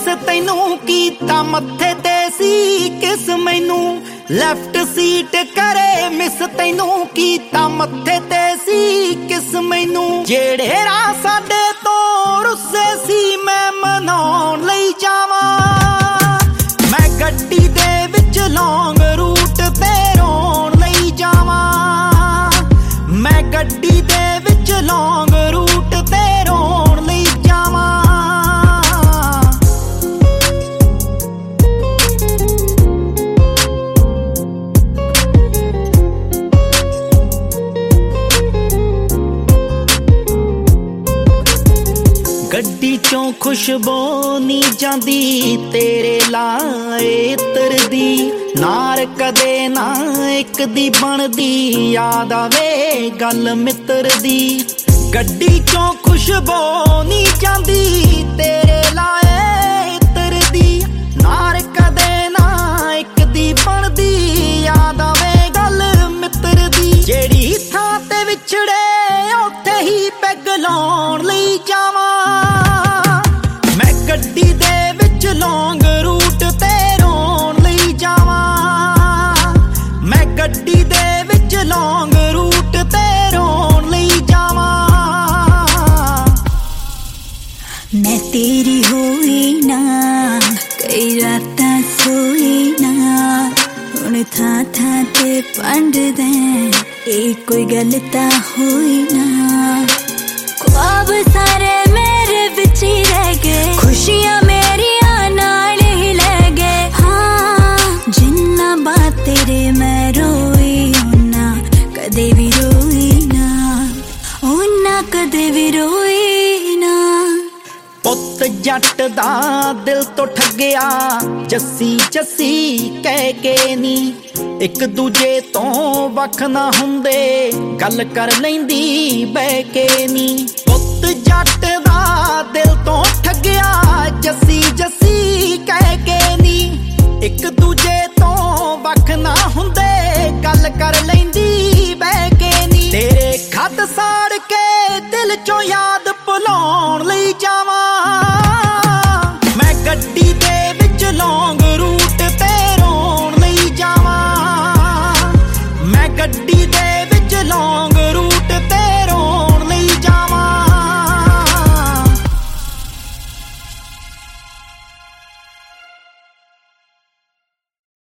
तैनू कीता मत्थे ते सी किस मैनू लैफ्ट सीट करे मिस तैनू कीता मत्थे ते सी किस मैनू जेड़े राह साडे तो रुस्से सी मैं मनाउण लई जावां मैं गड्डी दे विच लौंग रूट ते रोण लई जावां मैं गड्डी दे विच लौंग रूट ते रोण लई जावां गड्डी चों खुशबू नी जांदी तेरे लाए तरदी नार कदे ना एक दी बनदी याद आवे गल मित्र दी गड्डी चों खुशबू नी जांदी तेरे लाए तरदी नार कदे ना एक दी बनदी याद आवे गल मित्र दी जेड़ी थां ते विछड़े उत्थे ही पैग लाउण लई जावां गड्डी दे विच लौंग रूट ते रोण लई जावां मैं गड्डी दे विच लौंग रूट ते रोण लई जावां मैं तेरी होई ना कई रातां सोई ना हुण थां थां ते पंड दे कोई गल तां होई ना ख्वाब सारे मेरे विच ही रह गए खुशियां मेरियां नाल ही ले गए हाँ जिन्ना बात तेरे मैं रोई उन्ना कदे भी रोई ना उन्ना कदे भी रोई ना पुत जट दा दिल तो ठग्गिया जस्सी जस्सी कह के नी एक दूजे तो वख ना हुंदे गल कर लैंदी बह के नी पुत जट दा दिल तो ठग्गिया जस्सी